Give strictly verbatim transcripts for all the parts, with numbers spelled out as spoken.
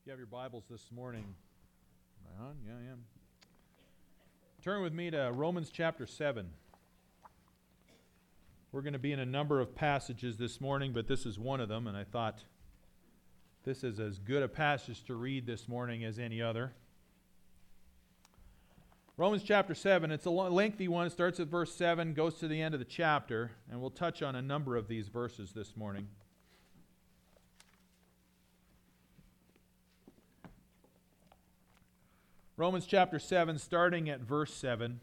You have your Bibles this morning. Am I on? Yeah, I am. Turn with me to Romans chapter seven. We're going to be in a number of passages this morning, but this is one of them, and I thought this is as good a passage to read this morning as any other. Romans chapter seven, it's a lengthy one. It starts at verse seven, goes to the end of the chapter, and we'll touch on a number of these verses this morning. Romans chapter seven, starting at verse seven.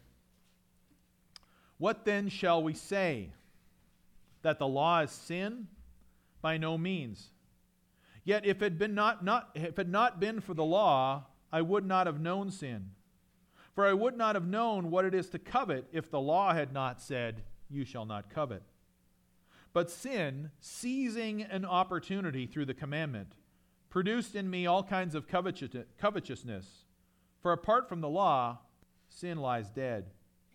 What then shall we say? That the law is sin? By no means. Yet if it had been not, not, if it had not been for the law, I would not have known sin. For I would not have known what it is to covet if the law had not said, you shall not covet. But sin, seizing an opportunity through the commandment, produced in me all kinds of covetousness. For apart from the law, sin lies dead.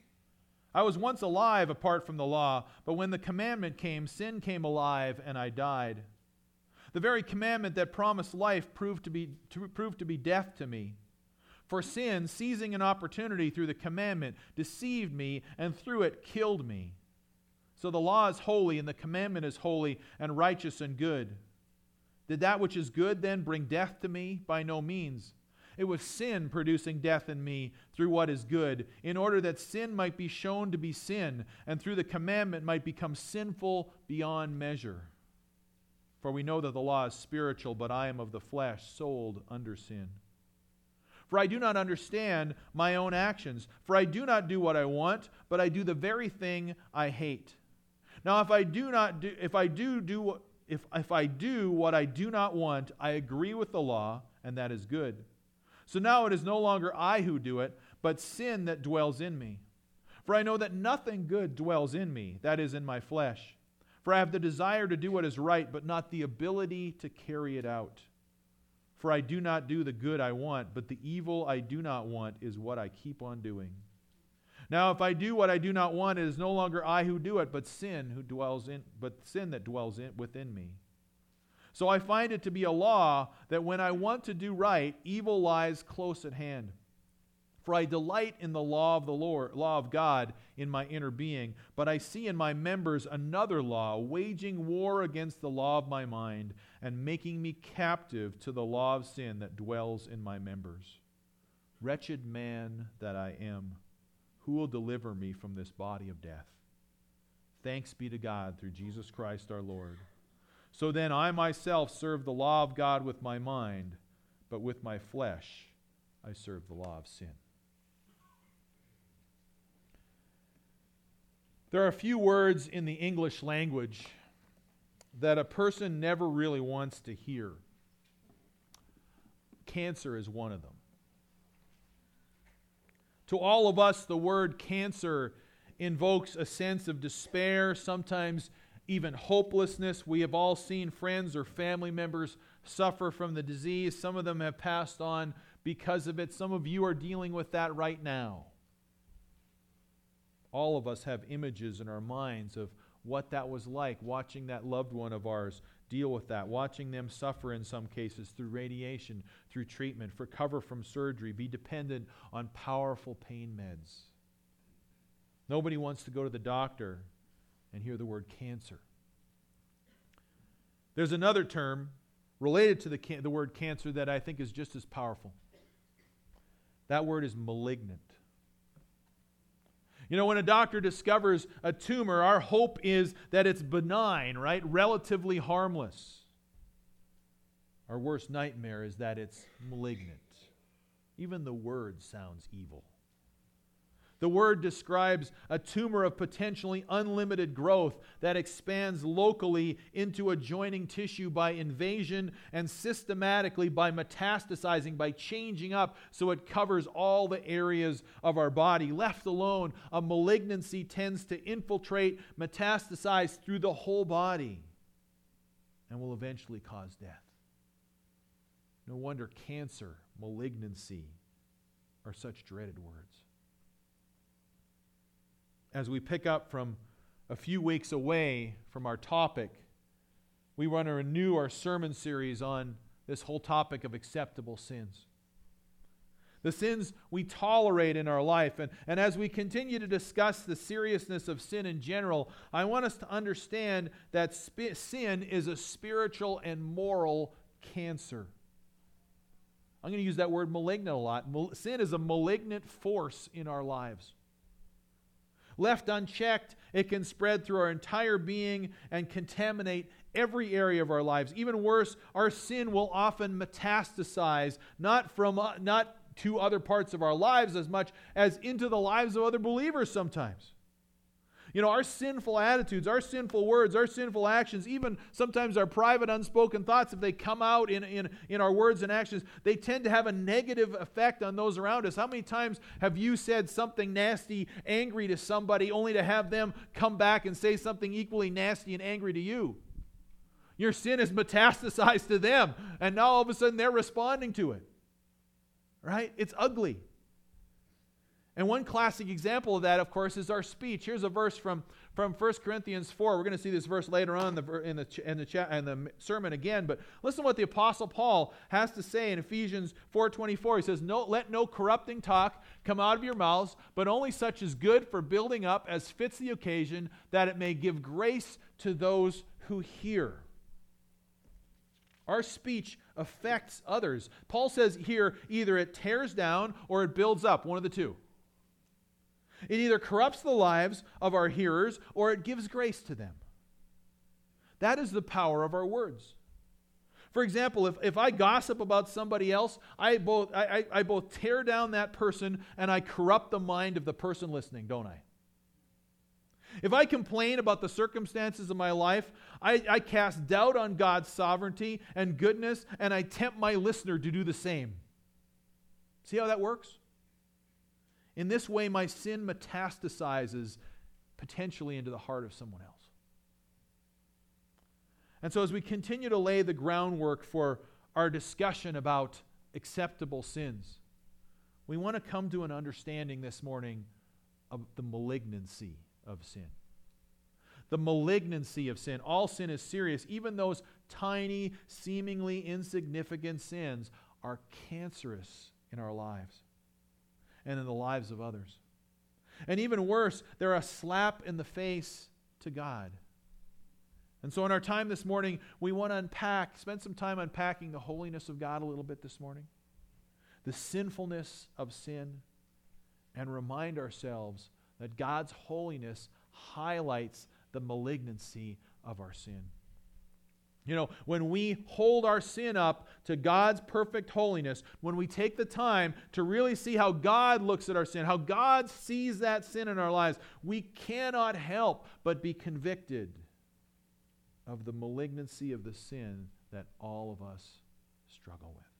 I was once alive apart from the law, but when the commandment came, sin came alive, and I died. The very commandment that promised life proved to be, to, proved to be death to me. For sin, seizing an opportunity through the commandment, deceived me, and through it killed me. So the law is holy, and the commandment is holy, and righteous and good. Did that which is good then bring death to me? By no means. It was sin producing death in me through what is good, in order that sin might be shown to be sin, and through the commandment might become sinful beyond measure. For we know that the law is spiritual, but I am of the flesh, sold under sin. For I do not understand my own actions, for I do not do what I want, but I do the very thing I hate. Now if I do not do if I do do if if I do what I do not want, I agree with the law, and that is good. So now it is no longer I who do it, but sin that dwells in me. For I know that nothing good dwells in me, that is, in my flesh. For I have the desire to do what is right, but not the ability to carry it out. For I do not do the good I want, but the evil I do not want is what I keep on doing. Now if I do what I do not want, it is no longer I who do it, but sin who dwells in, but sin that dwells in, within me. So I find it to be a law that when I want to do right, evil lies close at hand. For I delight in the law of the Lord, law of God in my inner being, but I see in my members another law, waging war against the law of my mind and making me captive to the law of sin that dwells in my members. Wretched man that I am, who will deliver me from this body of death? Thanks be to God through Jesus Christ our Lord. So then I myself serve the law of God with my mind, but with my flesh I serve the law of sin. There are a few words in the English language that a person never really wants to hear. Cancer is one of them. To all of us, the word cancer invokes a sense of despair, sometimes even hopelessness. We have all seen friends or family members suffer from the disease. Some of them have passed on because of it. Some of you are dealing with that right now. All of us have images in our minds of what that was like, watching that loved one of ours deal with that, watching them suffer in some cases through radiation, through treatment, recover from surgery, be dependent on powerful pain meds. Nobody wants to go to the doctor and hear the word cancer. There's another term related to the, can- the word cancer that I think is just as powerful. That word is malignant. You know, when a doctor discovers a tumor, our hope is that it's benign, right? Relatively harmless. Our worst nightmare is that it's malignant. Even the word sounds evil. The word describes a tumor of potentially unlimited growth that expands locally into adjoining tissue by invasion and systematically by metastasizing, by changing up so it covers all the areas of our body. Left alone, a malignancy tends to infiltrate, metastasize through the whole body, and will eventually cause death. No wonder cancer, malignancy are such dreaded words. As we pick up from a few weeks away from our topic, we want to renew our sermon series on this whole topic of acceptable sins. The sins we tolerate in our life. And, and as we continue to discuss the seriousness of sin in general, I want us to understand that sp- sin is a spiritual and moral cancer. I'm going to use that word malignant a lot. Mal- sin is a malignant force in our lives. Left unchecked, it can spread through our entire being and contaminate every area of our lives. Even worse, our sin will often metastasize, not from uh, not to other parts of our lives as much as into the lives of other believers sometimes. You know, our sinful attitudes, our sinful words, our sinful actions, even sometimes our private unspoken thoughts, if they come out in, in, in our words and actions, they tend to have a negative effect on those around us. How many times have you said something nasty, angry to somebody, only to have them come back and say something equally nasty and angry to you? Your sin has metastasized to them, and now all of a sudden they're responding to it. Right? It's ugly. And one classic example of that, of course, is our speech. Here's a verse from, from First Corinthians four. We're going to see this verse later on in the, in the, in the, cha- in the sermon again. But listen to what the Apostle Paul has to say in Ephesians four twenty-four. He says, no, let no corrupting talk come out of your mouths, but only such as good for building up as fits the occasion, that it may give grace to those who hear. Our speech affects others. Paul says here, either it tears down or it builds up, one of the two. It either corrupts the lives of our hearers or it gives grace to them. That is the power of our words. For example, if, if I gossip about somebody else, I both, I, I, I both tear down that person and I corrupt the mind of the person listening, don't I? If I complain about the circumstances of my life, I, I cast doubt on God's sovereignty and goodness, and I tempt my listener to do the same. See how that works? In this way, my sin metastasizes potentially into the heart of someone else. And so as we continue to lay the groundwork for our discussion about acceptable sins, we want to come to an understanding this morning of the malignancy of sin. The malignancy of sin. All sin is serious. Even those tiny, seemingly insignificant sins are cancerous in our lives and in the lives of others. And even worse, they're a slap in the face to God. And so in our time this morning, we want to unpack, spend some time unpacking the holiness of God a little bit this morning, the sinfulness of sin, and remind ourselves that God's holiness highlights the malignancy of our sin. You know, when we hold our sin up to God's perfect holiness, when we take the time to really see how God looks at our sin, how God sees that sin in our lives, we cannot help but be convicted of the malignancy of the sin that all of us struggle with.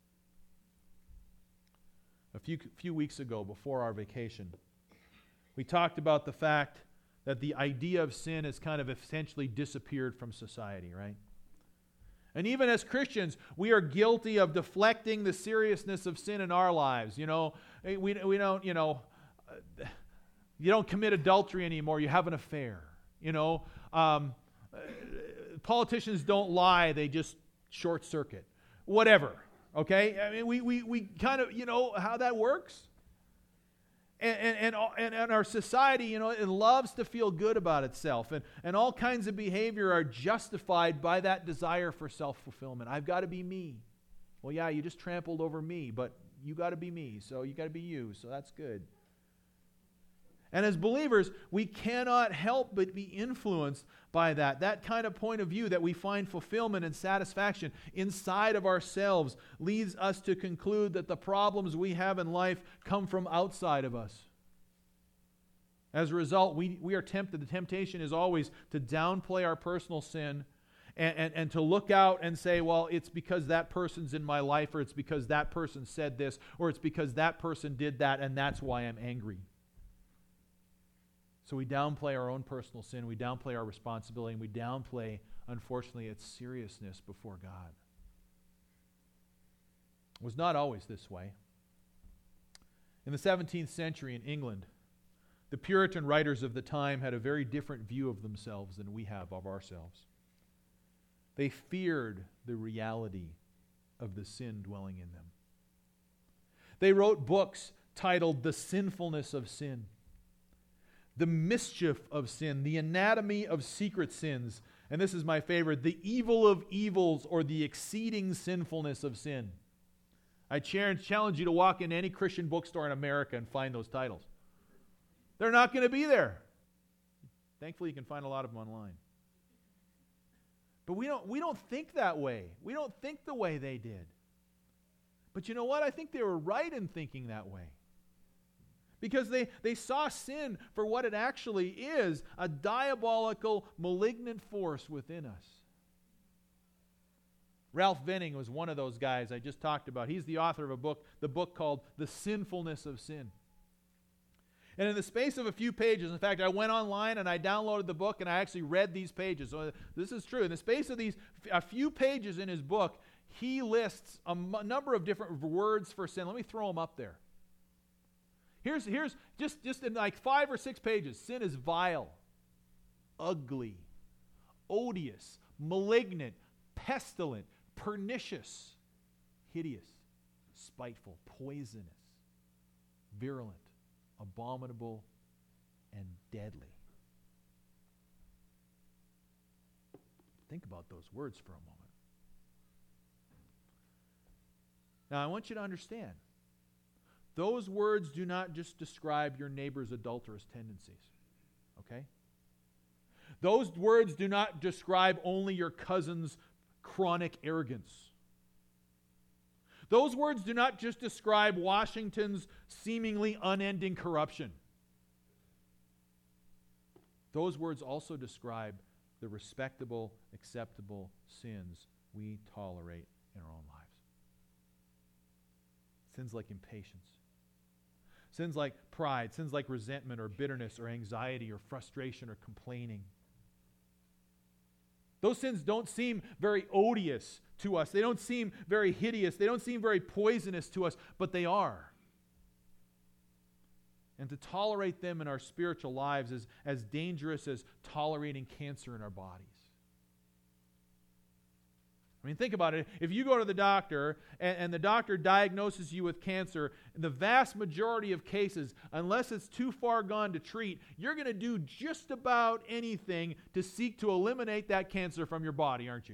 A few, few weeks ago, before our vacation, we talked about the fact that the idea of sin has kind of essentially disappeared from society, right? And even as Christians, we are guilty of deflecting the seriousness of sin in our lives. You know, we, we don't, you know, you don't commit adultery anymore, you have an affair. You know, um, politicians don't lie, they just short circuit. Whatever, okay? I mean, we, we, we kind of, you know how that works? And, and, and, and our society, you know, it loves to feel good about itself. And, and all kinds of behavior are justified by that desire for self-fulfillment. I've got to be me. Well, yeah, you just trampled over me, but you got to be me, so you got to be you, so that's good. And as believers, we cannot help but be influenced by that. That kind of point of view that we find fulfillment and satisfaction inside of ourselves leads us to conclude that the problems we have in life come from outside of us. As a result, we, we are tempted. The temptation is always to downplay our personal sin and, and, and to look out and say, well, it's because that person's in my life, or it's because that person said this, or it's because that person did that, and that's why I'm angry. So we downplay our own personal sin, we downplay our responsibility, and we downplay, unfortunately, its seriousness before God. It was not always this way. In the seventeenth century in England, the Puritan writers of the time had a very different view of themselves than we have of ourselves. They feared the reality of the sin dwelling in them. They wrote books titled The Sinfulness of Sin, The Mischief of Sin, The Anatomy of Secret Sins, and this is my favorite, The Evil of Evils, or The Exceeding Sinfulness of Sin. I challenge you to walk into any Christian bookstore in America and find those titles. They're not going to be there. Thankfully, you can find a lot of them online. But we don't, we don't think that way. We don't think the way they did. But you know what? I think they were right in thinking that way. Because they, they saw sin for what it actually is, a diabolical, malignant force within us. Ralph Venning was one of those guys I just talked about. He's the author of a book, the book called The Sinfulness of Sin. And in the space of a few pages, in fact, I went online and I downloaded the book and I actually read these pages. So this is true. In the space of these, a few pages in his book, he lists a m- number of different words for sin. Let me throw them up there. Here's, here's just, just in like five or six pages. Sin is vile, ugly, odious, malignant, pestilent, pernicious, hideous, spiteful, poisonous, virulent, abominable, and deadly. Think about those words for a moment. Now, I want you to understand, those words do not just describe your neighbor's adulterous tendencies, okay? Those words do not describe only your cousin's chronic arrogance. Those words do not just describe Washington's seemingly unending corruption. Those words also describe the respectable, acceptable sins we tolerate in our own lives. Sins like impatience. Sins like pride. Sins like resentment or bitterness or anxiety or frustration or complaining. Those sins don't seem very odious to us. They don't seem very hideous. They don't seem very poisonous to us, but they are. And to tolerate them in our spiritual lives is as dangerous as tolerating cancer in our bodies. I mean, think about it. If you go to the doctor and, and the doctor diagnoses you with cancer, in the vast majority of cases, unless it's too far gone to treat, you're going to do just about anything to seek to eliminate that cancer from your body, aren't you?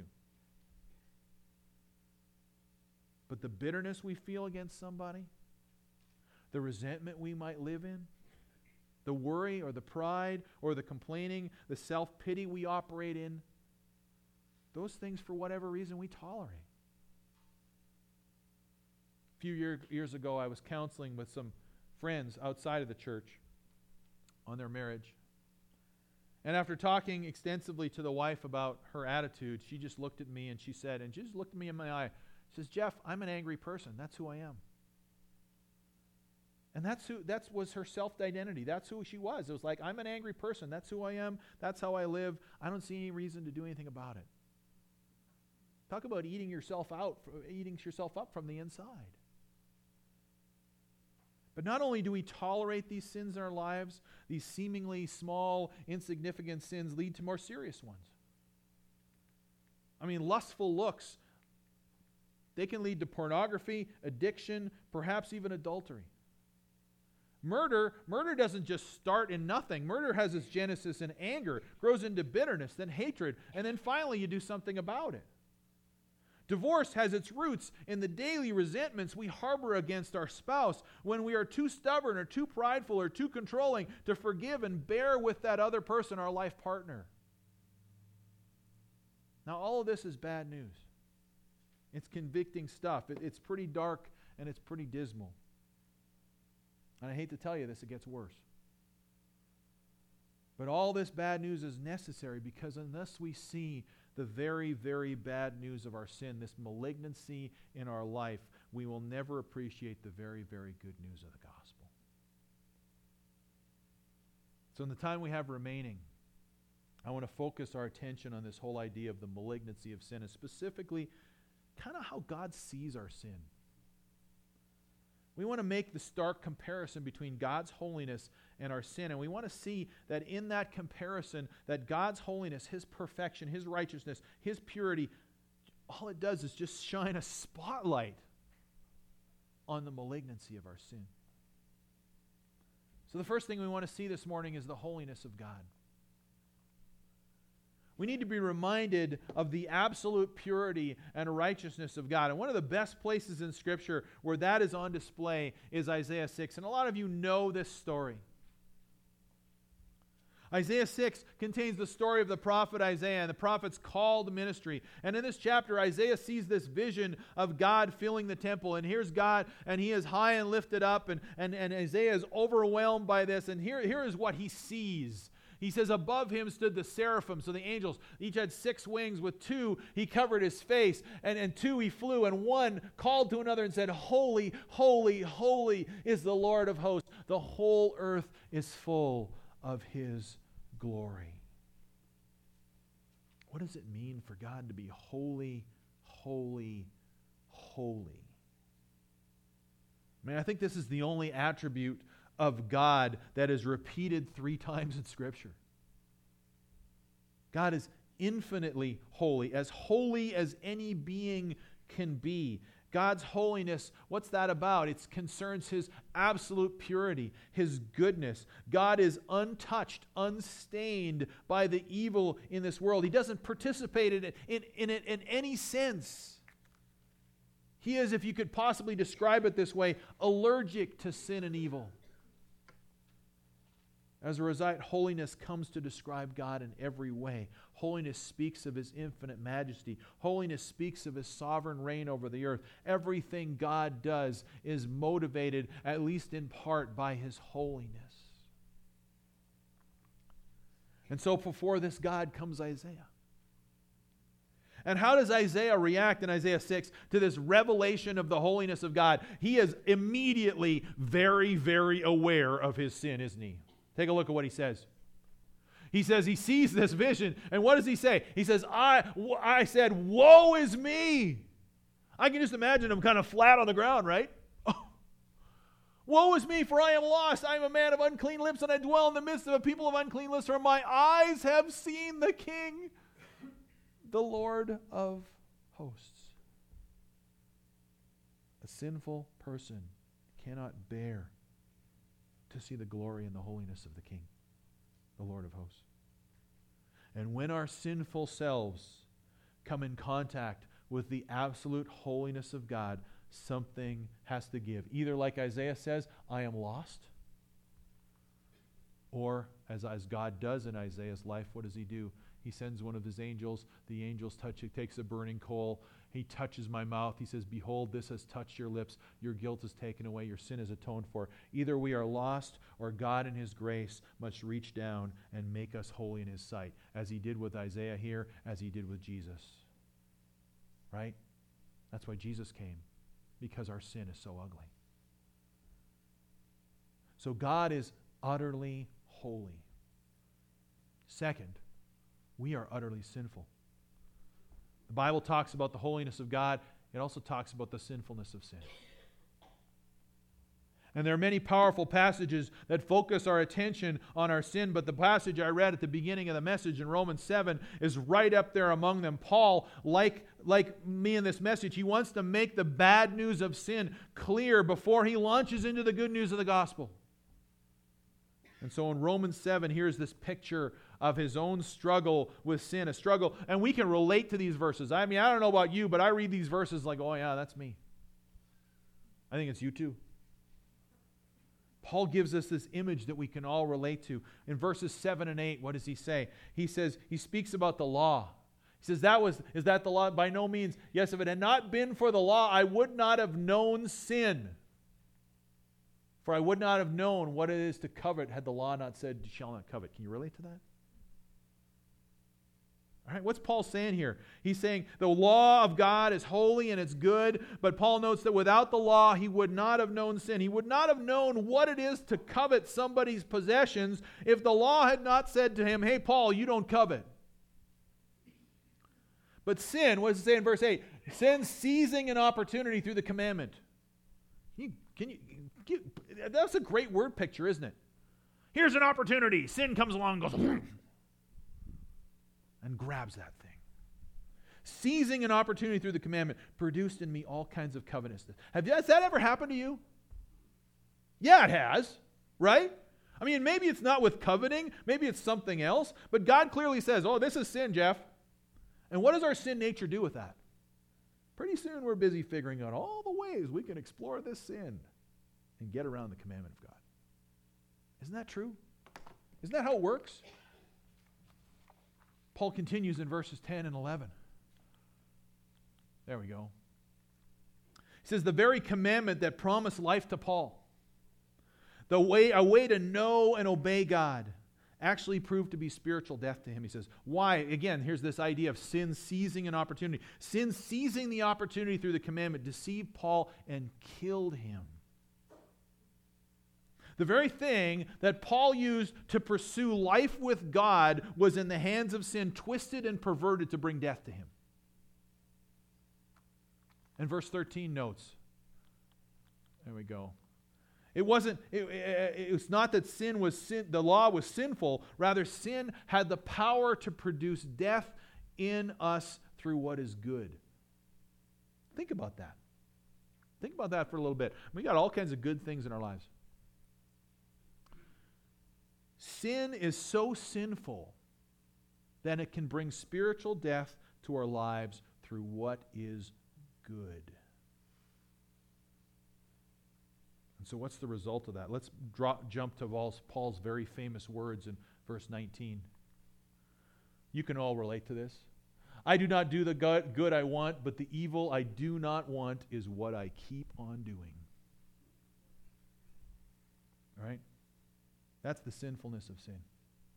But the bitterness we feel against somebody, the resentment we might live in, the worry or the pride or the complaining, the self-pity we operate in, those things, for whatever reason, we tolerate. A few year, years ago, I was counseling with some friends outside of the church on their marriage. And after talking extensively to the wife about her attitude, she just looked at me and she said, and she just looked at me in my eye, she says, "Jeff, I'm an angry person. That's who I am." And that's who that was her self-identity. That's who she was. It was like, I'm an angry person. That's who I am. That's how I live. I don't see any reason to do anything about it. Talk about eating yourself out, eating yourself up from the inside. But not only do we tolerate these sins in our lives, these seemingly small, insignificant sins lead to more serious ones. I mean, lustful looks, they can lead to pornography, addiction, perhaps even adultery. Murder, murder doesn't just start in nothing. Murder has its genesis in anger, grows into bitterness, then hatred, and then finally you do something about it. Divorce has its roots in the daily resentments we harbor against our spouse when we are too stubborn or too prideful or too controlling to forgive and bear with that other person, our life partner. Now, all of this is bad news. It's convicting stuff. It, it's pretty dark and it's pretty dismal. And I hate to tell you this, it gets worse. But all this bad news is necessary because unless we see the very, very bad news of our sin, this malignancy in our life, we will never appreciate the very, very good news of the gospel. So in the time we have remaining, I want to focus our attention on this whole idea of the malignancy of sin, and specifically kind of how God sees our sin. We want to make the stark comparison between God's holiness and our sin. And we want to see that in that comparison, that God's holiness, His perfection, His righteousness, His purity all it does is just shine a spotlight on the malignancy of our sin. So the first thing we want to see this morning is the holiness of God. We need to be reminded of the absolute purity and righteousness of God. And one of the best places in Scripture where that is on display is Isaiah six. And a lot of you know this story. Isaiah six contains the story of the prophet Isaiah and the prophet's call to ministry. And in this chapter, Isaiah sees this vision of God filling the temple. And here's God, and he is high and lifted up, and, and, and Isaiah is overwhelmed by this. And here, here is what he sees. He says, above him stood the seraphim, so the angels, each had six wings. With two, he covered his face, and, and two he flew, and one called to another and said, Holy, holy, holy is the Lord of hosts. The whole earth is full of his glory. What does it mean for God to be holy, holy, holy? I mean, I think this is the only attribute of God that is repeated three times in Scripture. God is infinitely holy, as holy as any being can be. God's holiness, what's that about? It concerns His absolute purity, His goodness. God is untouched, unstained by the evil in this world. He doesn't participate in it in, in, it in any sense. He is, if you could possibly describe it this way, allergic to sin and evil. As a result, holiness comes to describe God in every way. Holiness speaks of His infinite majesty. Holiness speaks of His sovereign reign over the earth. Everything God does is motivated, at least in part, by His holiness. And so before this God comes Isaiah. And how does Isaiah react in Isaiah six to this revelation of the holiness of God? He is immediately very, very aware of his sin, isn't he? Take a look at what he says. He says he sees this vision, and what does he say? He says, I, I said, woe is me. I can just imagine him kind of flat on the ground, right? Oh. Woe is me, for I am lost. I am a man of unclean lips, and I dwell in the midst of a people of unclean lips, for my eyes have seen the King, the Lord of hosts. A sinful person cannot bear to see the glory and the holiness of the King, the Lord of hosts. And when our sinful selves come in contact with the absolute holiness of God, something has to give. Either, like Isaiah says, I am lost, or as, as God does in Isaiah's life, what does he do? He sends one of his angels. The angels touch it, takes a burning coal. He touches my mouth. He says, behold, this has touched your lips. Your guilt is taken away. Your sin is atoned for. Either we are lost, or God in His grace must reach down and make us holy in His sight, as He did with Isaiah here, as He did with Jesus. Right? That's why Jesus came, because our sin is so ugly. So God is utterly holy. Second, we are utterly sinful. The Bible talks about the holiness of God. It also talks about the sinfulness of sin. And there are many powerful passages that focus our attention on our sin, but the passage I read at the beginning of the message in Romans seven is right up there among them. Paul, like, like me in this message, he wants to make the bad news of sin clear before he launches into the good news of the gospel. And so in Romans seven, here's this picture of his own struggle with sin, a struggle. And we can relate to these verses. I mean, I don't know about you, but I read these verses like, oh yeah, that's me. I think it's you too. Paul gives us this image that we can all relate to. In verses seven and eight, what does he say? He says, he speaks about the law. He says, that was, is that the law? By no means. Yes, if it had not been for the law, I would not have known sin. For I would not have known what it is to covet had the law not said, you shall not covet. Can you relate to that? All right, what's Paul saying here? He's saying the law of God is holy and it's good, but Paul notes that without the law, he would not have known sin. He would not have known what it is to covet somebody's possessions if the law had not said to him, hey, Paul, you don't covet. But sin, what does it say in verse eight? Sin seizing an opportunity through the commandment. Can you, can you, can you, that's a great word picture, isn't it? Here's an opportunity. Sin comes along and goes and grabs that thing. seizing an opportunity through the commandment, produced in me all kinds of covetousness. Have, has that ever happened to you? Yeah, it has, right? I mean, maybe it's not with coveting, maybe it's something else, but God clearly says, oh, this is sin, Jeff. And what does our sin nature do with that? Pretty soon we're busy figuring out all the ways we can explore this sin and get around the commandment of God. Isn't that true? Isn't that how it works? Paul continues in verses ten and eleven. There we go. He says, the very commandment that promised life to Paul, the way, a way to know and obey God, actually proved to be spiritual death to him. He says, why? Again, here's this idea of sin seizing an opportunity. Sin seizing the opportunity through the commandment deceived Paul and killed him. The very thing that Paul used to pursue life with God was in the hands of sin, twisted and perverted to bring death to him. And verse thirteen notes, there we go. It wasn't, it, it, it was not that sin was sin, the law was sinful. Rather, sin had the power to produce death in us through what is good. Think about that. Think about that for a little bit. We got all kinds of good things in our lives. Sin is so sinful that it can bring spiritual death to our lives through what is good. And so what's the result of that? Let's drop, jump to Paul's, Paul's very famous words in verse nineteen. You can all relate to this. I do not do the good, good I want, but the evil I do not want is what I keep on doing. All right? That's the sinfulness of sin.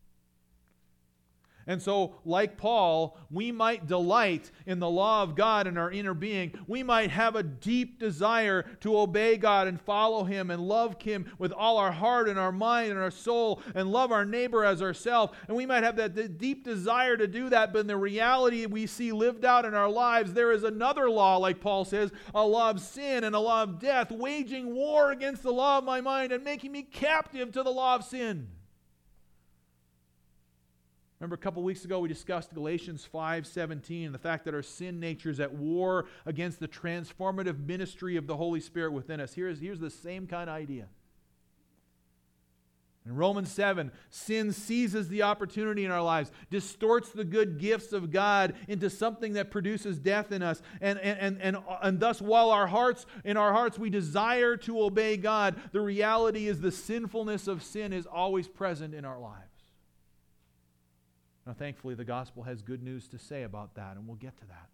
And so, like Paul, we might delight in the law of God in our inner being. We might have a deep desire to obey God and follow Him and love Him with all our heart and our mind and our soul and love our neighbor as ourselves. And we might have that deep desire to do that, but in the reality we see lived out in our lives, there is another law, like Paul says, a law of sin and a law of death, waging war against the law of my mind and making me captive to the law of sin. Remember a couple weeks ago we discussed Galatians five seventeen and the fact that our sin nature is at war against the transformative ministry of the Holy Spirit within us. Here's, here's the same kind of idea. In Romans seven, sin seizes the opportunity in our lives, distorts the good gifts of God into something that produces death in us. And, and, and, and, and thus, while our hearts, in our hearts we desire to obey God, the reality is the sinfulness of sin is always present in our lives. Now, thankfully, the gospel has good news to say about that, and we'll get to that.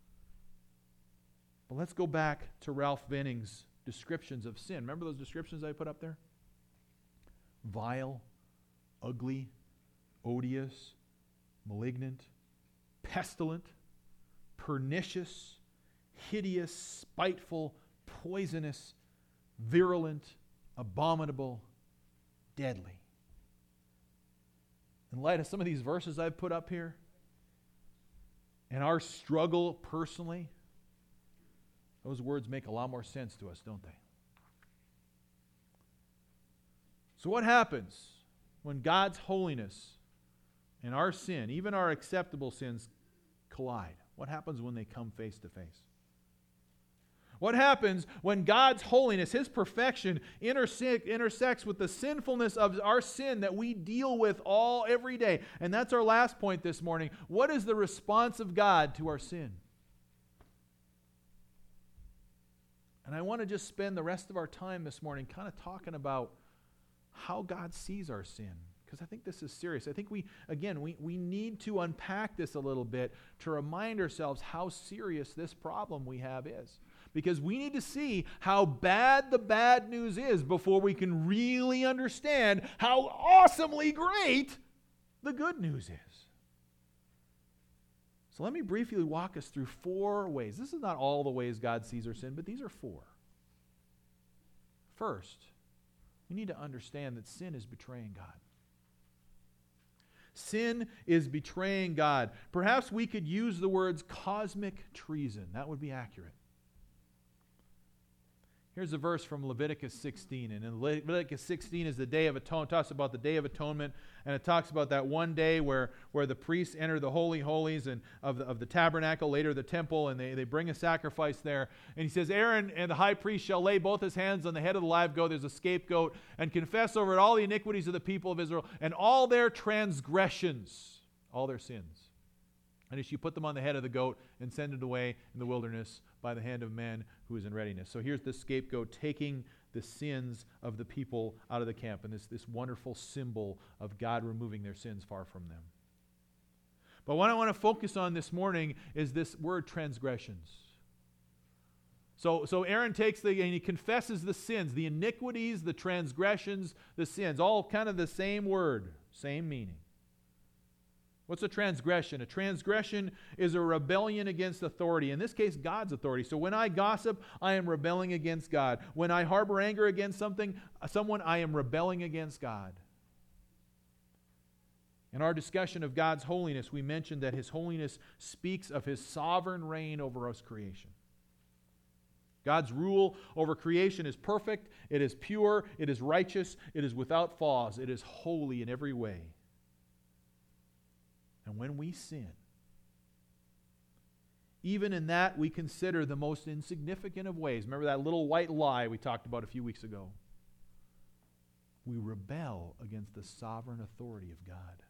But let's go back to Ralph Benning's descriptions of sin. Remember those descriptions I put up there? Vile, ugly, odious, malignant, pestilent, pernicious, hideous, spiteful, poisonous, virulent, abominable, deadly. In light of some of these verses I've put up here, and our struggle personally, those words make a lot more sense to us, don't they? So what happens when God's holiness and our sin, even our acceptable sins, collide? What happens when they come face to face? What happens when God's holiness, His perfection, intersect, intersects with the sinfulness of our sin that we deal with all every day? And that's our last point this morning. What is the response of God to our sin? And I want to just spend the rest of our time this morning kind of talking about how God sees our sin. Because I think this is serious. I think we, again, we, we need to unpack this a little bit to remind ourselves how serious this problem we have is. Because we need to see how bad the bad news is before we can really understand how awesomely great the good news is. So let me briefly walk us through four ways. This is not all the ways God sees our sin, but these are four. First, we need to understand that sin is betraying God. Sin is betraying God. Perhaps we could use the words cosmic treason. That would be accurate. Here's a verse from Leviticus sixteen. And in Leviticus sixteen is the Day of Atonement. It talks about the Day of Atonement. And it talks about that one day where, where the priests enter the Holy Holies and of the, of the tabernacle, later the temple, and they, they bring a sacrifice there. And he says, Aaron and the high priest shall lay both his hands on the head of the live goat, there's a scapegoat, and confess over it all the iniquities of the people of Israel and all their transgressions, all their sins. And he should put them on the head of the goat and send it away in the wilderness by the hand of man who is in readiness. So here's the scapegoat taking the sins of the people out of the camp, and this, this wonderful symbol of God removing their sins far from them. But what I want to focus on this morning is this word transgressions. So, so Aaron takes the, and he confesses the sins, the iniquities, the transgressions, the sins, all kind of the same word, same meaning. What's a transgression? A transgression is a rebellion against authority. In this case, God's authority. So when I gossip, I am rebelling against God. When I harbor anger against something, someone, I am rebelling against God. In our discussion of God's holiness, we mentioned that His holiness speaks of His sovereign reign over His creation. God's rule over creation is perfect, it is pure, it is righteous, it is without flaws, it is holy in every way. And when we sin, even in that we consider the most insignificant of ways. Remember that little white lie we talked about a few weeks ago? We rebel against the sovereign authority of God.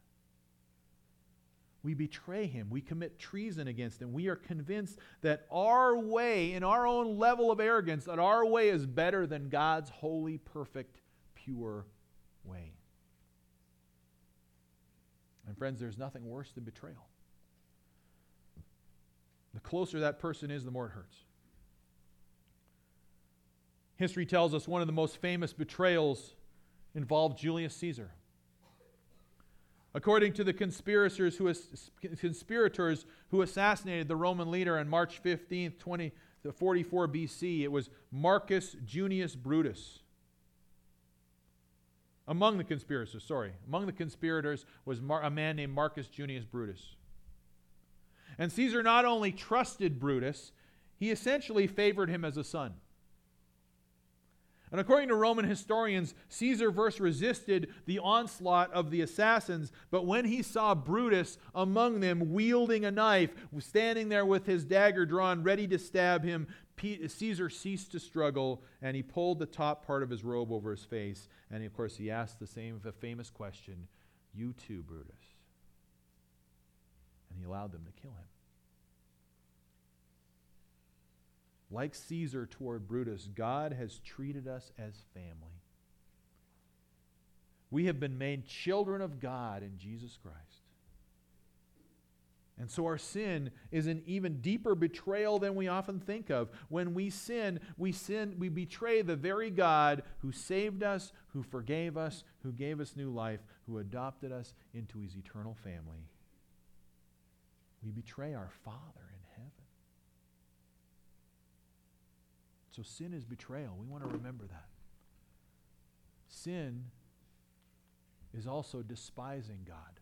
We betray Him. We commit treason against Him. We are convinced that our way, in our own level of arrogance, that our way is better than God's holy, perfect, pure way. And friends, there's nothing worse than betrayal. The closer that person is, the more it hurts. History tells us one of the most famous betrayals involved Julius Caesar. According to the conspirators who, conspirators who assassinated the Roman leader on March fifteenth, twenty forty-four B C, it was Marcus Junius Brutus. Among the conspirators, sorry, among the conspirators was Mar- a man named Marcus Junius Brutus. And Caesar not only trusted Brutus, he essentially favored him as a son. And according to Roman historians, Caesar first resisted the onslaught of the assassins, but when he saw Brutus among them wielding a knife, standing there with his dagger drawn, ready to stab him, Caesar ceased to struggle, and he pulled the top part of his robe over his face. And of course, he asked the same the famous question, "You too, Brutus?" And he allowed them to kill him. Like Caesar toward Brutus, God has treated us as family. We have been made children of God in Jesus Christ. And so our sin is an even deeper betrayal than we often think of. When we sin, we sin, we betray the very God who saved us, who forgave us, who gave us new life, who adopted us into His eternal family. We betray our Father in heaven. So sin is betrayal. We want to remember that. Sin is also despising God.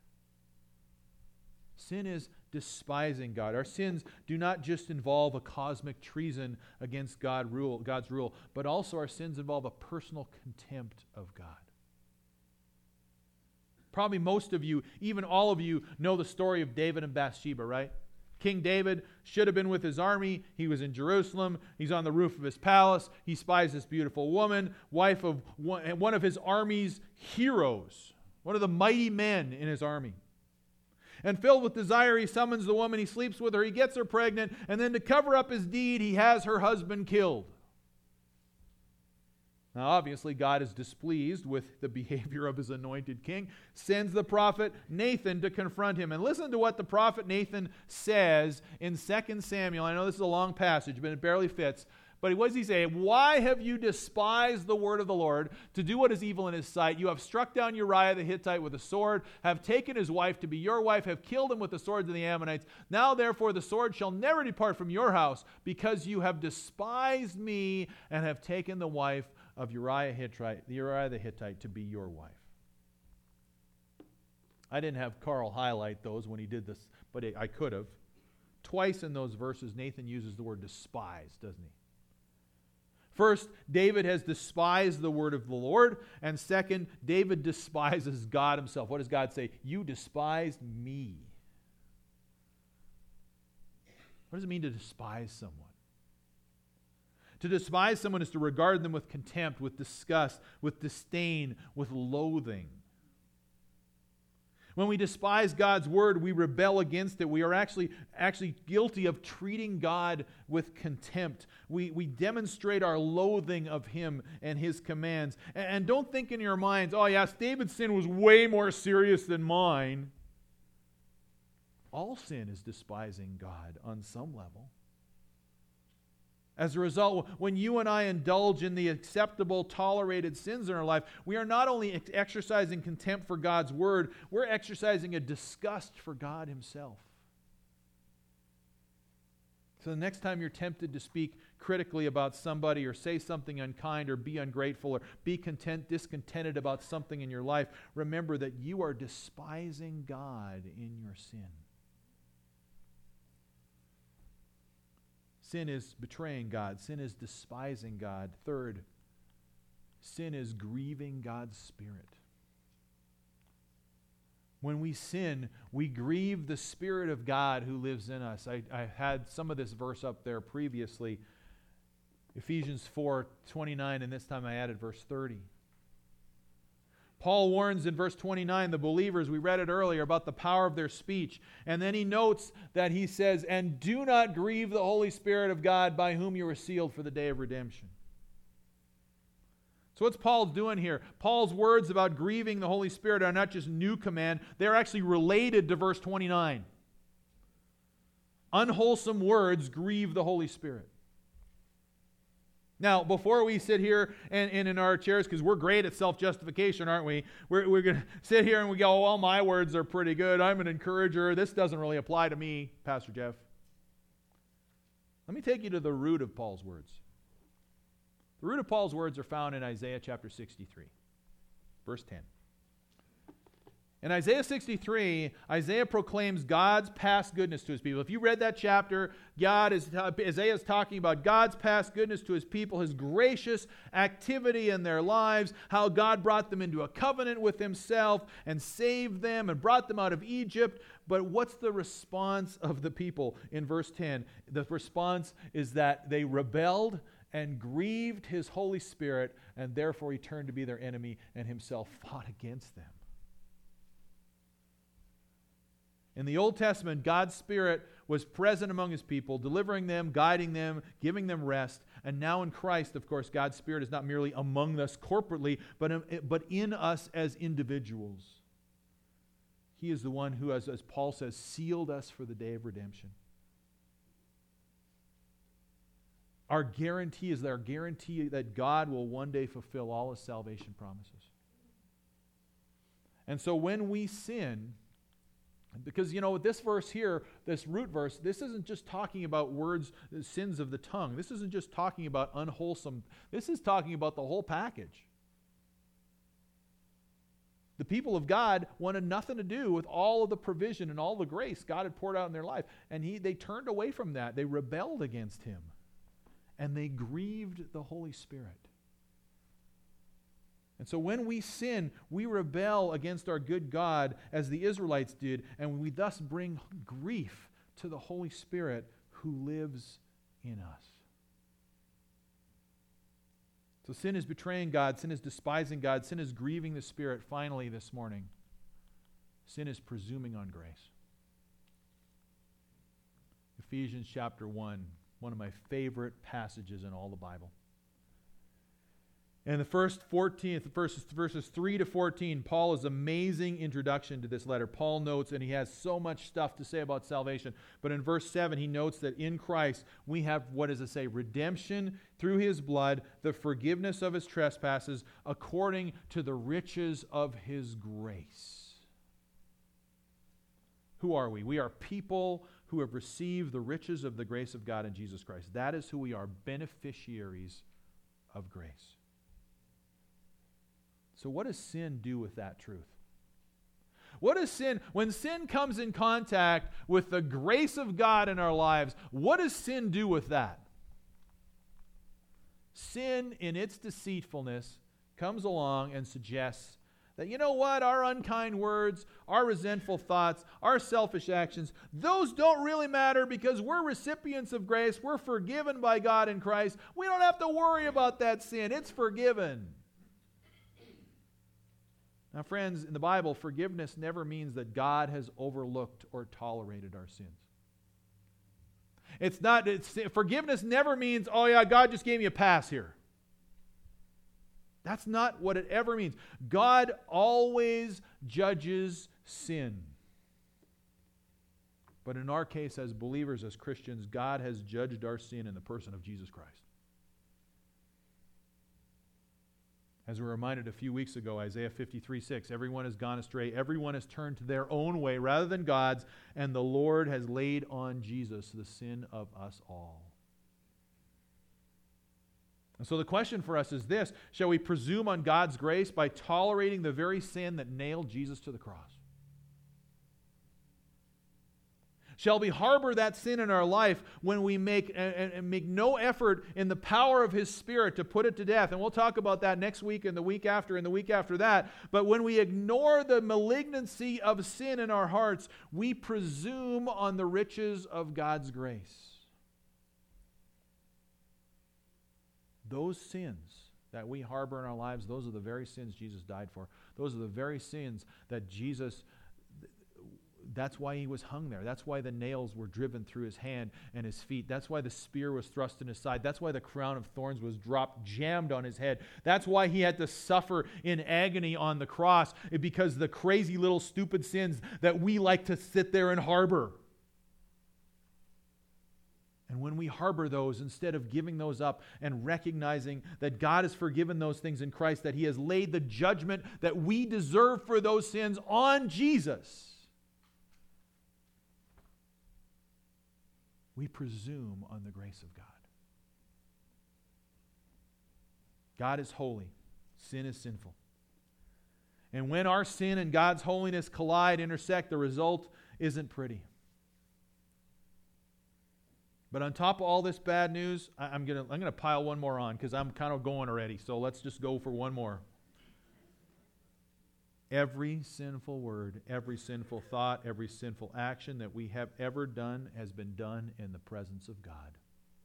Sin is despising God. Our sins do not just involve a cosmic treason against God rule, God's rule, but also our sins involve a personal contempt of God. Probably most of you, even all of you, know the story of David and Bathsheba, right? King David should have been with his army. He was in Jerusalem. He's on the roof of his palace. He spies this beautiful woman, wife of one, one of his army's heroes, one of the mighty men in his army. And filled with desire, he summons the woman, he sleeps with her, he gets her pregnant, and then to cover up his deed, he has her husband killed. Now, obviously, God is displeased with the behavior of His anointed king, sends the prophet Nathan to confront him. And listen to what the prophet Nathan says in Second Samuel. I know this is a long passage, but it barely fits. But what does he say? "Why have you despised the word of the Lord to do what is evil in His sight? You have struck down Uriah the Hittite with a sword, have taken his wife to be your wife, have killed him with the swords of the Ammonites. Now therefore the sword shall never depart from your house, because you have despised me and have taken the wife of Uriah, Hittite, Uriah the Hittite to be your wife." I didn't have Carl highlight those when he did this, but I could have. Twice in those verses, Nathan uses the word despise, doesn't he? First, David has despised the word of the Lord. And second, David despises God himself. What does God say? You despised me. What does it mean to despise someone? To despise someone is to regard them with contempt, with disgust, with disdain, with loathing. When we despise God's word, we rebel against it. We are actually, actually guilty of treating God with contempt. We, we demonstrate our loathing of Him and His commands. And, and don't think in your minds, oh yes, David's sin was way more serious than mine. All sin is despising God on some level. As a result, when you and I indulge in the acceptable, tolerated sins in our life, we are not only ex- exercising contempt for God's word, we're exercising a disgust for God Himself. So the next time you're tempted to speak critically about somebody or say something unkind or be ungrateful or be content, discontented about something in your life, remember that you are despising God in your sin. Sin is betraying God. Sin is despising God. Third, sin is grieving God's Spirit. When we sin, we grieve the Spirit of God who lives in us. I, I had some of this verse up there previously, Ephesians four twenty-nine, and this time I added verse thirty. Paul warns in verse twenty-nine the believers, we read it earlier, about the power of their speech. And then he notes that he says, and do not grieve the Holy Spirit of God by whom you were sealed for the day of redemption. So what's Paul doing here? Paul's words about grieving the Holy Spirit are not just new command, they're actually related to verse twenty-nine. Unwholesome words grieve the Holy Spirit. Now, before we sit here and, and in our chairs, because we're great at self-justification, aren't we? We're, we're going to sit here and we go, well, my words are pretty good. I'm an encourager. This doesn't really apply to me, Pastor Jeff. Let me take you to the root of Paul's words. The root of Paul's words are found in Isaiah chapter sixty-three, verse ten. In Isaiah sixty-three, Isaiah proclaims God's past goodness to His people. If you read that chapter, God is Isaiah is talking about God's past goodness to His people, His gracious activity in their lives, how God brought them into a covenant with Himself and saved them and brought them out of Egypt. But what's the response of the people in verse ten? The response is that they rebelled and grieved His Holy Spirit, and therefore He turned to be their enemy and Himself fought against them. In the Old Testament, God's Spirit was present among His people, delivering them, guiding them, giving them rest. And now in Christ, of course, God's Spirit is not merely among us corporately, but in, but in us as individuals. He is the one who, as, as Paul says, sealed us for the day of redemption. Our guarantee is our guarantee that God will one day fulfill all His salvation promises. And so when we sin, because, you know, this verse here, this root verse, this isn't just talking about words, sins of the tongue. This isn't just talking about unwholesome. This is talking about the whole package. The people of God wanted nothing to do with all of the provision and all the grace God had poured out in their life. And he, they turned away from that. They rebelled against Him. And they grieved the Holy Spirit. And so when we sin, we rebel against our good God as the Israelites did, and we thus bring grief to the Holy Spirit who lives in us. So sin is betraying God, sin is despising God, sin is grieving the Spirit. Finally, this morning, sin is presuming on grace. Ephesians chapter one, one of my favorite passages in all the Bible. In the first fourteenth verses, verses three to fourteen, Paul's amazing introduction to this letter. Paul notes, and he has so much stuff to say about salvation, but in verse seven he notes that in Christ we have, what does it say? Redemption through His blood, the forgiveness of His trespasses, according to the riches of His grace. Who are we? We are people who have received the riches of the grace of God in Jesus Christ. That is who we are, beneficiaries of grace. So what does sin do with that truth? What does sin, when sin comes in contact with the grace of God in our lives, what does sin do with that? sin in its deceitfulness comes along and suggests that, you know what, our unkind words, our resentful thoughts, our selfish actions, those don't really matter because we're recipients of grace. We're forgiven by God in Christ. We don't have to worry about that sin. It's forgiven. Now, friends, in the Bible, forgiveness never means that God has overlooked or tolerated our sins. It's not, it's, forgiveness never means, oh yeah, God just gave me a pass here. That's not what it ever means. God always judges sin. But in our case, as believers, as Christians, God has judged our sin in the person of Jesus Christ. As we were reminded a few weeks ago, Isaiah fifty-three six, everyone has gone astray, everyone has turned to their own way rather than God's, and the Lord has laid on Jesus the sin of us all. And so the question for us is this: shall we presume on God's grace by tolerating the very sin that nailed Jesus to the cross? Shall we harbor that sin in our life when we make and, and make no effort in the power of His Spirit to put it to death? And we'll talk about that next week and the week after and the week after that. But when we ignore the malignancy of sin in our hearts, we presume on the riches of God's grace. Those sins that we harbor in our lives, those are the very sins Jesus died for. Those are the very sins that Jesus, that's why He was hung there. That's why the nails were driven through His hand and His feet. That's why the spear was thrust in His side. That's why the crown of thorns was dropped, jammed on His head. That's why He had to suffer in agony on the cross, because the crazy little stupid sins that we like to sit there and harbor. And when we harbor those, instead of giving those up and recognizing that God has forgiven those things in Christ, that He has laid the judgment that we deserve for those sins on Jesus, we presume on the grace of God. God is holy. Sin is sinful. And when our sin and God's holiness collide, intersect, the result isn't pretty. But on top of all this bad news, I'm going to I'm going to pile one more on because I'm kind of going already. So let's just go for one more. Every sinful word, every sinful thought, every sinful action that we have ever done has been done in the presence of God.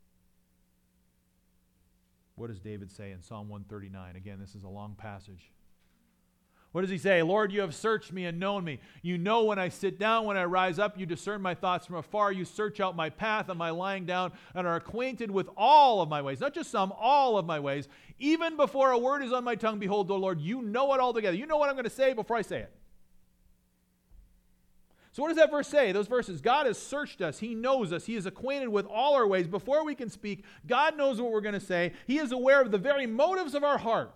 What does David say in Psalm one thirty-nine? Again, this is a long passage. What does he say? Lord, you have searched me and known me. You know when I sit down, when I rise up, you discern my thoughts from afar. You search out my path and my lying down and are acquainted with all of my ways. Not just some, all of my ways. Even before a word is on my tongue, behold, O Lord, you know it all together. You know what I'm going to say before I say it. So what does that verse say? Those verses, God has searched us. He knows us. He is acquainted with all our ways. Before we can speak, God knows what we're going to say. He is aware of the very motives of our heart.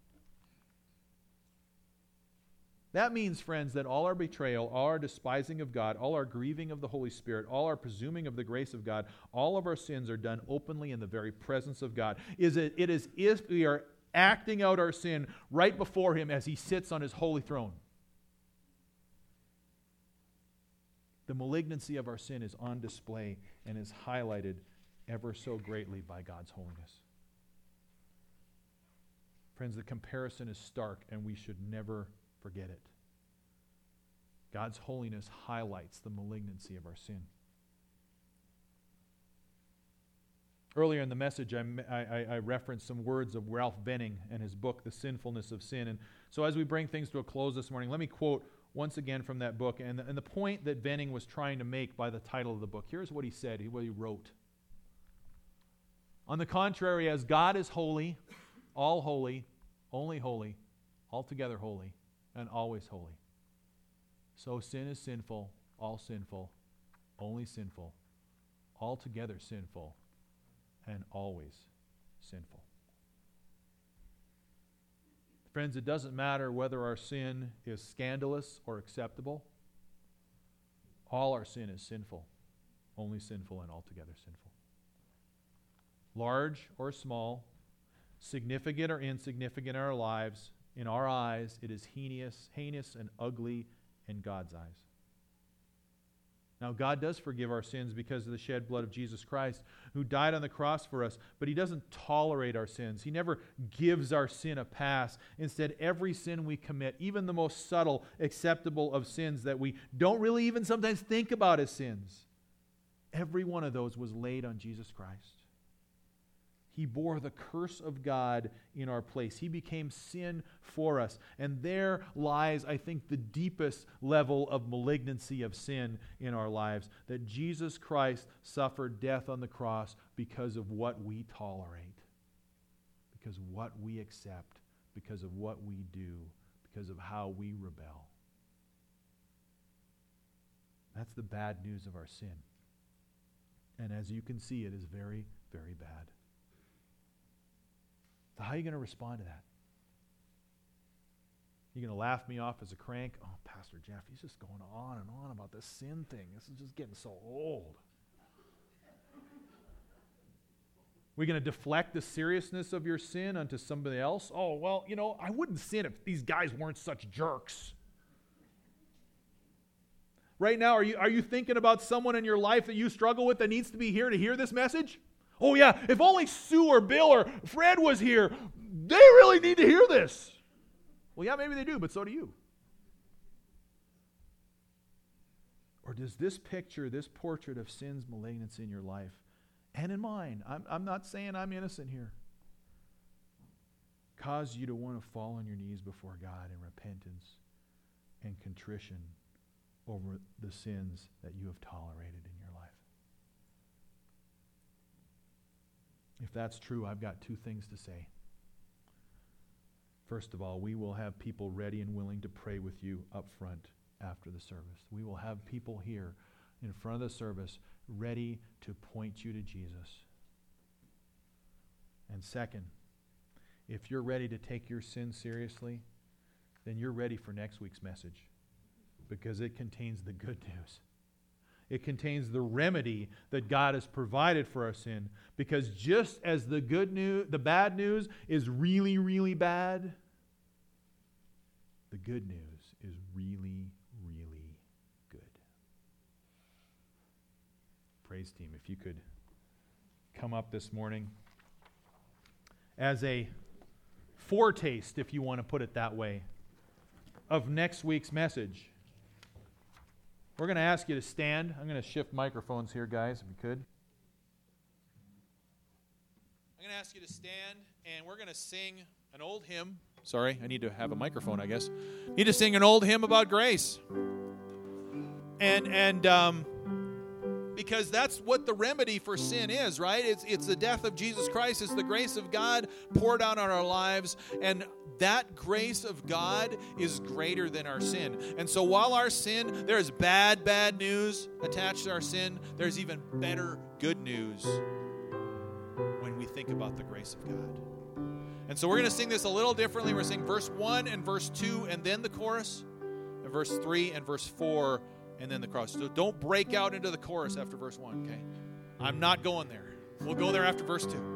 That means, friends, that all our betrayal, all our despising of God, all our grieving of the Holy Spirit, all our presuming of the grace of God, all of our sins are done openly in the very presence of God. Is it, it is if we are acting out our sin right before Him as He sits on His holy throne. The malignancy of our sin is on display and is highlighted ever so greatly by God's holiness. Friends, the comparison is stark, and we should never forget it. God's holiness highlights the malignancy of our sin. Earlier in the message, I, I, I referenced some words of Ralph Benning and his book, The Sinfulness of Sin. And so as we bring things to a close this morning, let me quote once again from that book. And the, and the point that Benning was trying to make by the title of the book. Here's what he said, what he wrote. On the contrary, as God is holy, all holy, only holy, altogether holy, and always holy, so sin is sinful, all sinful, only sinful, altogether sinful, and always sinful. Friends, it doesn't matter whether our sin is scandalous or acceptable. All our sin is sinful, only sinful, and altogether sinful. Large or small, significant or insignificant in our lives, in our eyes, it is heinous, heinous and ugly in God's eyes. Now, God does forgive our sins because of the shed blood of Jesus Christ, who died on the cross for us, but He doesn't tolerate our sins. He never gives our sin a pass. Instead, every sin we commit, even the most subtle, acceptable of sins that we don't really even sometimes think about as sins, every one of those was laid on Jesus Christ. He bore the curse of God in our place. He became sin for us. And there lies, I think, the deepest level of malignancy of sin in our lives, that Jesus Christ suffered death on the cross because of what we tolerate, because of what we accept, because of what we do, because of how we rebel. That's the bad news of our sin. And as you can see, it is very, very bad. So how are you going to respond to that? You going to laugh me off as a crank? Oh, Pastor Jeff, he's just going on and on about this sin thing. This is just getting so old. We're going to deflect the seriousness of your sin onto somebody else? Oh, well, you know, I wouldn't sin if these guys weren't such jerks. Right now, are you, are you thinking about someone in your life that you struggle with that needs to be here to hear this message? Oh yeah, if only Sue or Bill or Fred was here, they really need to hear this. Well, yeah, maybe they do, but so do you. Or does this picture, this portrait of sin's malignancy in your life, and in mine, I'm, I'm not saying I'm innocent here, cause you to want to fall on your knees before God in repentance and contrition over the sins that you have tolerated in your life? If that's true, I've got two things to say. First of all, we will have people ready and willing to pray with you up front after the service. We will have people here in front of the service ready to point you to Jesus. And second, if you're ready to take your sin seriously, then you're ready for next week's message, because it contains the good news. It contains the remedy that God has provided for our sin. Because just as the good news, the bad news is really, really bad, the good news is really, really good. Praise team, if you could come up this morning as a foretaste, if you want to put it that way, of next week's message. We're going to ask you to stand. I'm going to shift microphones here, guys, if you could. I'm going to ask you to stand, and we're going to sing an old hymn. Sorry, I need to have a microphone, I guess. Need to sing an old hymn about grace. And and um, because that's what the remedy for sin is, right? It's it's the death of Jesus Christ. It's the grace of God poured out on our lives. And that grace of God is greater than our sin. And so while our sin, there is bad, bad news attached to our sin, there's even better good news when we think about the grace of God. And so we're going to sing this a little differently. We're going to sing verse one and verse two and then the chorus, and verse three and verse four and then the chorus. So don't break out into the chorus after verse one, okay? I'm not going there. We'll go there after verse two.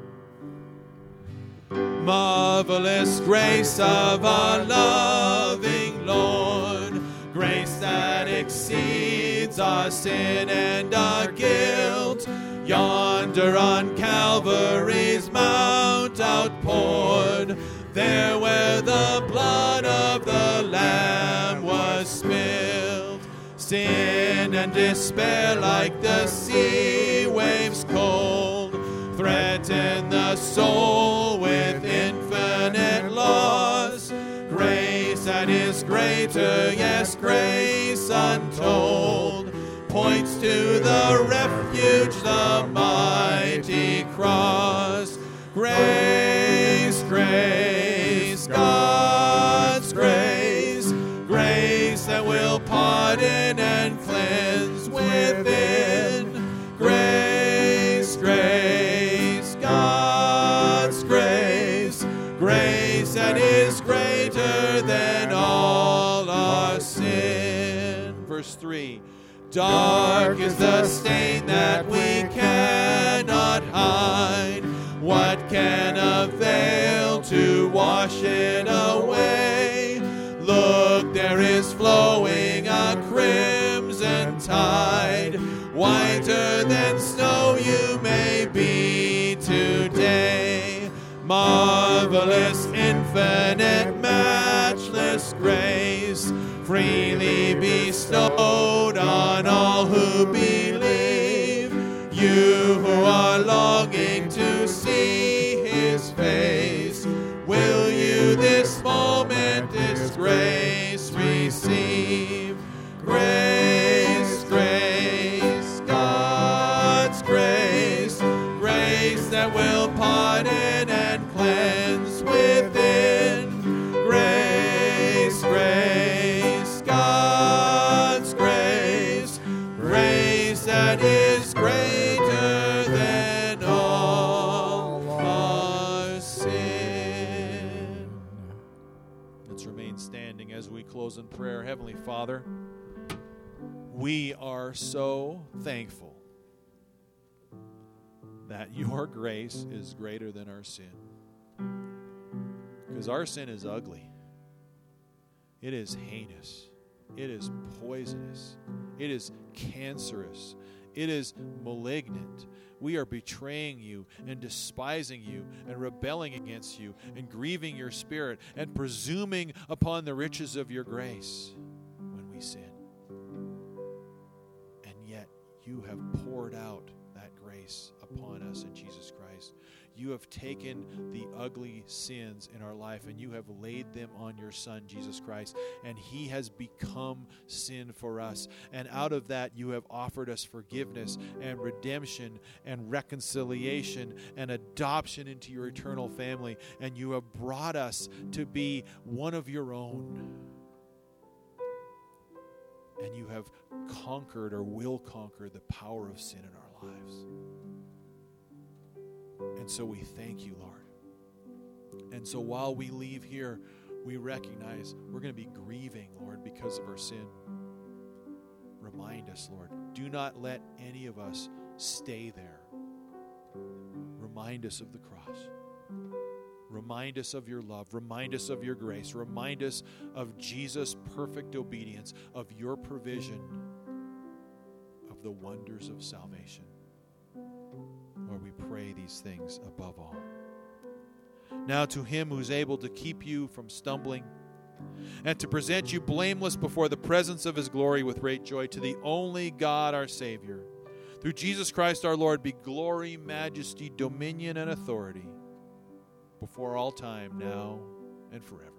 Marvelous grace of our loving Lord, grace that exceeds our sin and our guilt, yonder on Calvary's mount outpoured, there where the blood of the Lamb was spilled. Sin and despair like the sea waves cold threaten the soul with infinite loss. Grace that is greater, yes, grace untold, points to the refuge, the mighty cross. Grace, grace, God's grace, grace that will pardon and cleanse within. Grace, grace, God's grace, grace that is greater than all our sin. Verse three. Dark is the stain that we cannot hide. What can avail to wash it away? Look, there is flowing a crimson tide. whiter than snow you may be today. Marvelous, infinite, matchless grace, freely bestowed on all who believe. You who are longing to see his face, will you this moment this grace receive? Grace, grace, God's grace, grace that will pardon and cleanse within. Grace, grace, God's grace, grace that is greater than all our sin. Let's remain standing as we close in prayer. Heavenly Father, we are so thankful that your grace is greater than our sin. Because our sin is ugly. It is heinous. It is poisonous. It is cancerous. It is malignant. We are betraying you and despising you and rebelling against you and grieving your spirit and presuming upon the riches of your grace when we sin. And yet you have poured out that grace upon us in Jesus Christ. You have taken the ugly sins in our life and you have laid them on your Son, Jesus Christ, and he has become sin for us. And out of that, you have offered us forgiveness and redemption and reconciliation and adoption into your eternal family, and you have brought us to be one of your own. And you have conquered or will conquer the power of sin in our lives. And so we thank you, Lord. And so while we leave here, we recognize we're going to be grieving, Lord, because of our sin. Remind us, Lord. Do not let any of us stay there. Remind us of the cross. Remind us of your love. Remind us of your grace. Remind us of Jesus' perfect obedience, of your provision, of the wonders of salvation. Lord, we pray these things above all. Now to him who's able to keep you from stumbling and to present you blameless before the presence of his glory with great joy, to the only God our Savior, through Jesus Christ our Lord, be glory, majesty, dominion, and authority before all time, now and forever.